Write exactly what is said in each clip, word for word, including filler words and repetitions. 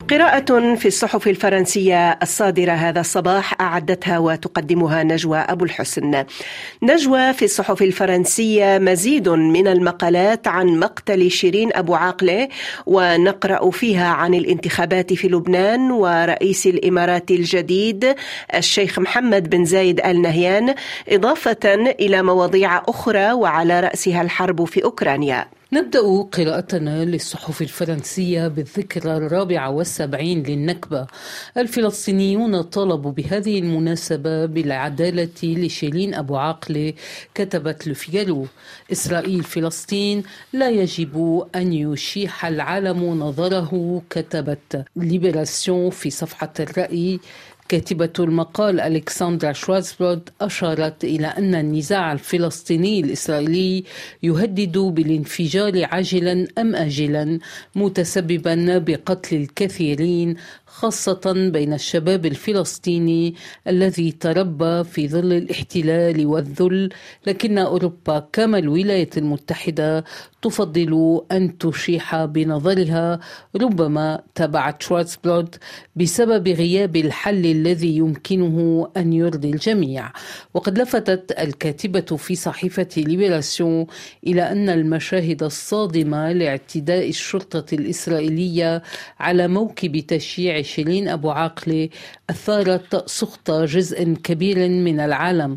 قراءة في الصحف الفرنسية الصادرة هذا الصباح أعدتها وتقدمها نجوى أبو الحسن. نجوى، في الصحف الفرنسية مزيد من المقالات عن مقتل شيرين أبو عاقلة، ونقرأ فيها عن الانتخابات في لبنان ورئيس الإمارات الجديد الشيخ محمد بن زايد آل نهيان، إضافة إلى مواضيع أخرى وعلى رأسها الحرب في أوكرانيا. نبدأ قراءتنا للصحف الفرنسية بالذكرى الرابعة والسبعين للنكبة. الفلسطينيون طالبوا بهذه المناسبة بالعدالة لشيرين أبو عاقلة. كتبت لوفيغارو: إسرائيل فلسطين لا يجب أن يشيح العالم نظره. كتبت ليبراسيون في صفحة الرأي. كاتبة المقال ألكسندرا شوارزبلود أشارت إلى أن النزاع الفلسطيني الإسرائيلي يهدد بالانفجار عاجلا أم آجلا، متسببا بقتل الكثيرين، خاصة بين الشباب الفلسطيني الذي تربى في ظل الاحتلال والذل. لكن أوروبا كما الولايات المتحدة تفضل أن تشيح بنظرها، ربما تبعت شوارزبلود، بسبب غياب الحل الذي يمكنه أن يرضي الجميع. وقد لفتت الكاتبة في صحيفة ليبراسيون إلى أن المشاهد الصادمة لاعتداء الشرطة الإسرائيلية على موكب تشييع شيرين أبو عاقلة أثارت سخط جزء كبير من العالم،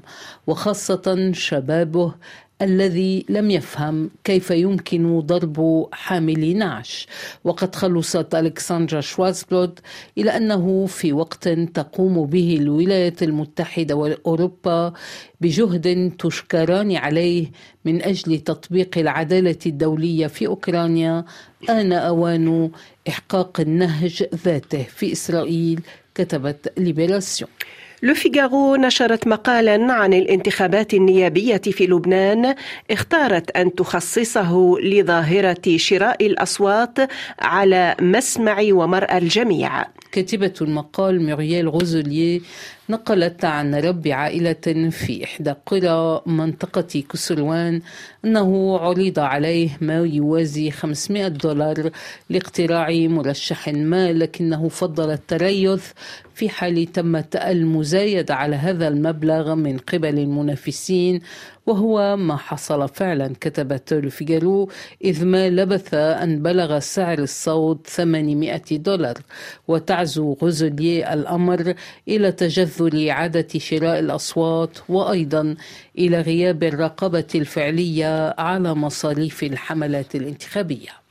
وخاصة شبابه الذي لم يفهم كيف يمكن ضرب حامل نعش. وقد خلصت ألكسندرا شوارزبلود إلى أنه في وقت تقوم به الولايات المتحدة وأوروبا بجهد تشكران عليه من أجل تطبيق العدالة الدولية في أوكرانيا، آن أوان إحقاق النهج ذاته في إسرائيل. كتبت ليبراسيون. لوفيغارو نشرت مقالا عن الانتخابات النيابية في لبنان، اختارت أن تخصصه لظاهرة شراء الأصوات على مسمع ومرأى الجميع. كاتبة المقال موريال غوزوليه نقلت عن رب عائلة في إحدى قرى منطقة كسروان أنه عرض عليه ما يوازي خمسمائة دولار لاقتراع مرشح ما، لكنه فضل التريث في حال تمت المزايدة على هذا المبلغ من قبل المنافسين، وهو ما حصل فعلا. كتبت لوفيغارو: إذ ما لبث أن بلغ سعر الصوت ثمانمائة دولار. وتعزو غوزوليه الأمر إلى تجذر إعادة شراء الأصوات، وأيضا إلى غياب الرقابة الفعلية على مصاريف الحملات الانتخابية.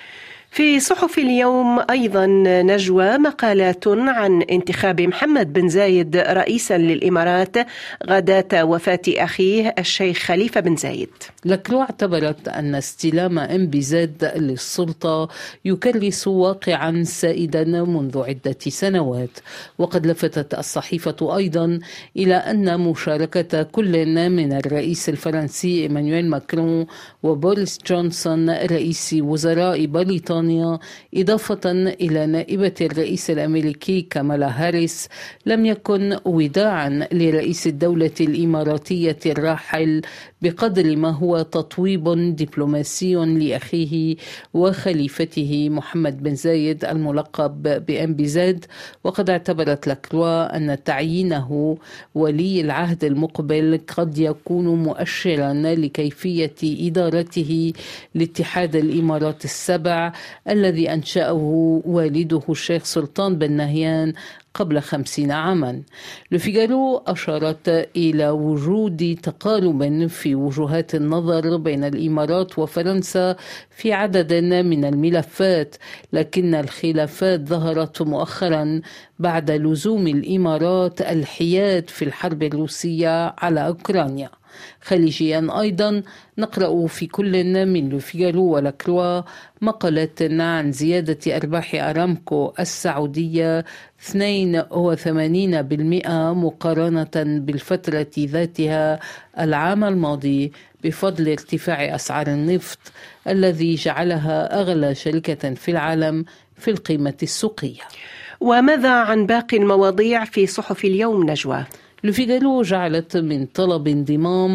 في صحف اليوم أيضا نجوى مقالات عن انتخاب محمد بن زايد رئيسا للإمارات غداة وفاة أخيه الشيخ خليفة بن زايد. لكرو اعتبرت أن استلام ام بي زد للسلطة يكرس واقعا سائدا منذ عدة سنوات. وقد لفتت الصحيفة أيضا إلى أن مشاركة كل من الرئيس الفرنسي إيمانويل ماكرون وبوريس جونسون رئيس وزراء بريطانيا، إضافة إلى نائبة الرئيس الأمريكي كامالا هاريس، لم يكن وداعا لرئيس الدولة الإماراتية الراحل بقدر ما هو تطويب دبلوماسي لأخيه وخليفته محمد بن زايد الملقب بأم بي زد. وقد اعتبرت لاكروا أن تعيينه ولي العهد المقبل قد يكون مؤشرا لكيفية إدارته لاتحاد الإمارات السبع الذي أنشأه والده الشيخ سلطان بن نهيان قبل خمسين عاما. لوفيغارو أشارت إلى وجود تقارب في وجهات النظر بين الإمارات وفرنسا في عدد من الملفات، لكن الخلافات ظهرت مؤخرا بعد لزوم الإمارات الحياد في الحرب الروسية على أوكرانيا. خليجيا أيضا نقرأ في كل من لوفيغارو ولاكروا مقالات عن زيادة أرباح أرامكو السعودية اثنين وثمانين بالمئة مقارنة بالفترة ذاتها العام الماضي، بفضل ارتفاع أسعار النفط الذي جعلها أغلى شركة في العالم في القيمة السوقية. وماذا عن باقي المواضيع في صحف اليوم نجوى؟ لوفيغارو جعلت من طلب انضمام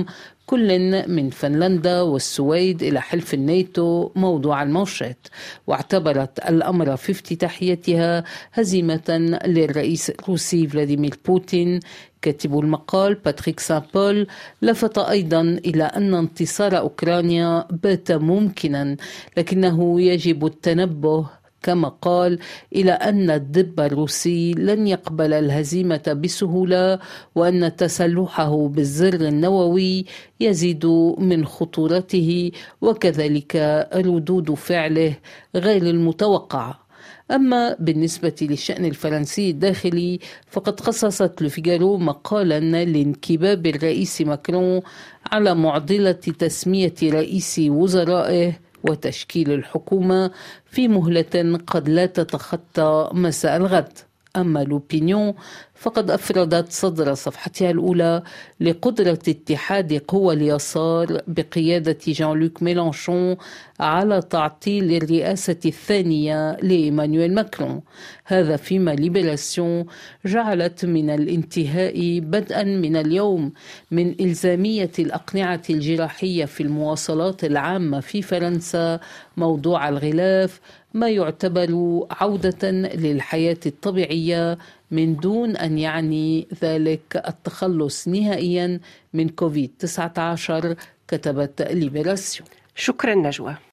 كل من فنلندا والسويد إلى حلف الناتو موضوع الموشات، واعتبرت الأمر في افتتاحيتها هزيمة للرئيس الروسي فلاديمير بوتين. كاتب المقال باتريك سان بول لفت أيضا إلى أن انتصار أوكرانيا بات ممكنا، لكنه يجب التنبه كما قال إلى أن الدب الروسي لن يقبل الهزيمة بسهولة، وأن تسلحه بالزر النووي يزيد من خطورته، وكذلك ردود فعله غير المتوقعة. أما بالنسبة للشأن الفرنسي الداخلي فقد خصصت لوفيغارو مقالا لانكباب الرئيس ماكرون على معضلة تسمية رئيس وزرائه وتشكيل الحكومة في مهلة قد لا تتخطى مساء الغد. أما لوبينيون فقد أفردت صدر صفحتها الأولى لقدرة اتحاد قوى اليسار بقيادة جان لوك ميلانشون على تعطيل الرئاسة الثانية لإيمانويل ماكرون. هذا فيما ليبراسيون جعلت من الانتهاء بدءا من اليوم من إلزامية الأقنعة الجراحية في المواصلات العامة في فرنسا موضوع الغلاف، ما يعتبر عودة للحياة الطبيعية من دون أن يعني ذلك التخلص نهائيا من كوفيد تسعة عشر، كتبت ليبراسيون. شكرا نجوى.